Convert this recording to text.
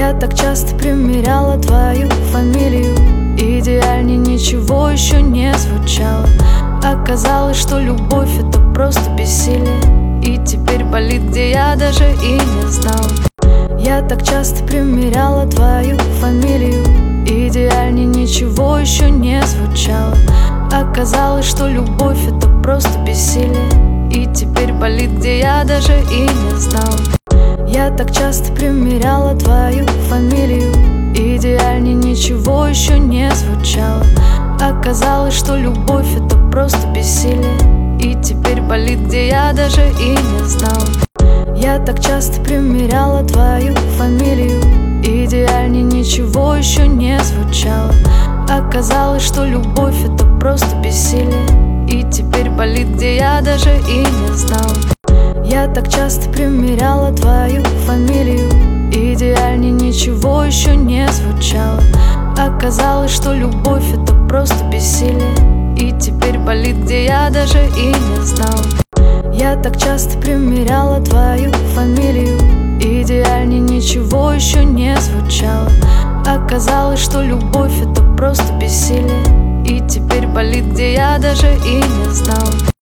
Я так часто примеряла твою фамилию. Идеальнее ничего еще не звучало. Оказалось, что любовь — это просто бессилие. И теперь болит, где я даже и не знал. Я так часто примеряла твою фамилию. Идеальнее ничего еще не звучало. Оказалось, что любовь — это просто бессилие. И теперь болит, где я даже и не знал. Я так часто примеряла твою фамилию. Идеальнее ничего еще не звучало. Оказалось, что любовь — это просто бессилие. И теперь болит, где я даже и не знал. Я так часто примеряла твою фамилию. Идеальнее ничего еще не звучало. Оказалось, что любовь — это просто бессилие. И теперь болит, где я даже и не знал. Я так часто примеряла твою фамилию. Идеальнее ничего еще не звучало. Оказалось, что любовь — это просто бессилие. И теперь болит, где я даже и не знал. Я так часто примеряла твою фамилию. Идеальнее ничего еще не звучало. Оказалось, что любовь — это просто бессилие. И теперь болит, где я даже и не знал.